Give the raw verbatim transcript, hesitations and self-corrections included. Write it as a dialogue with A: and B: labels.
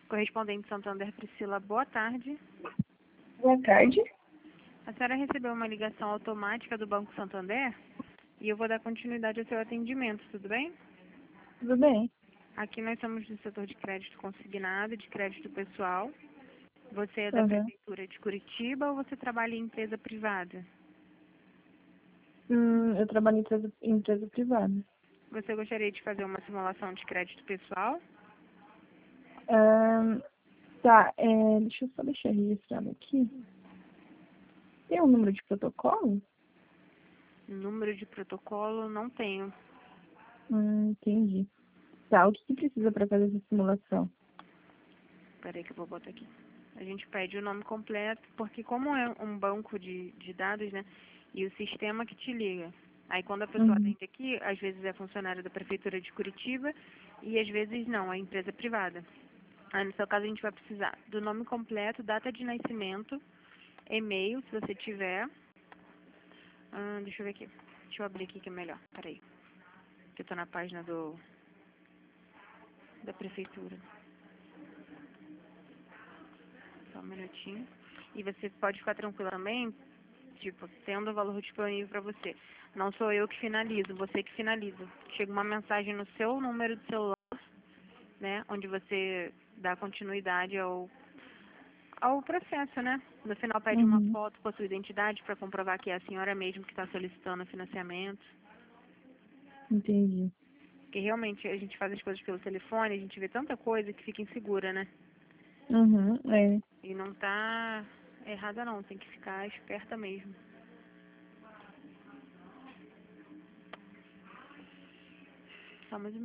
A: Correspondente Santander Priscila, boa tarde.
B: Boa tarde.
A: A senhora recebeu uma ligação automática do Banco Santander e eu vou dar continuidade ao seu atendimento, tudo bem?
B: Tudo bem?
A: Aqui nós somos do setor de crédito consignado e de crédito pessoal. Você é da
B: Uhum.
A: Prefeitura de Curitiba ou você trabalha em empresa privada?
B: Hum, eu trabalho em empresa, em empresa privada.
A: Você gostaria de fazer uma simulação de crédito pessoal?
B: Ahn, tá, é, deixa eu só deixar registrado aqui. Tem um número de protocolo?
A: Número de protocolo, não tenho.
B: Hum, entendi. Tá, o que, que precisa para fazer essa simulação?
A: Peraí que eu vou botar aqui. A gente pede o nome completo, porque como é um banco de, de dados, né? E o sistema que te liga. Aí quando a pessoa
B: Uhum.
A: atende aqui, às vezes é funcionário da Prefeitura de Curitiba e às vezes não, é empresa privada. Aí no seu caso a gente vai precisar do nome completo, data de nascimento, e-mail, se você tiver. Ah, deixa eu ver aqui. Deixa eu abrir aqui que é melhor. Peraí. Que eu tô na página do da Prefeitura. Só um minutinho. E você pode ficar tranquila também, tipo, tendo o valor disponível para você. Não sou eu que finalizo, você que finaliza. Chega uma mensagem no seu número de celular, né, onde você dá continuidade ao, ao processo, né? No final pede uma
B: Uhum.
A: foto com a sua identidade para comprovar que é a senhora mesmo que está solicitando o financiamento.
B: Entendi.
A: Porque realmente a gente faz as coisas pelo telefone, a gente vê tanta coisa que fica insegura, né?
B: Uhum, é.
A: E não tá errada não, tem que ficar esperta mesmo. Só mais um